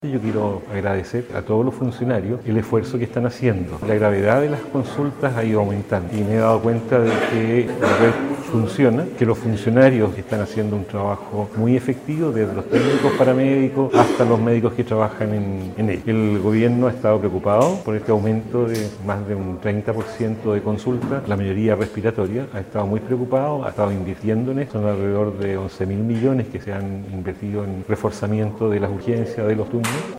Yo quiero agradecer a todos los funcionarios el esfuerzo que están haciendo. La gravedad de las consultas ha ido aumentando y me he dado cuenta de que la red funciona, que los funcionarios están haciendo un trabajo muy efectivo, desde los técnicos paramédicos hasta los médicos que trabajan en ello. El gobierno ha estado preocupado por este aumento de más de un 30% de consultas, la mayoría respiratoria, ha estado muy preocupado, ha estado invirtiendo en esto, son alrededor de 11.000 millones que se han invertido en reforzamiento de las urgencias de los turnos.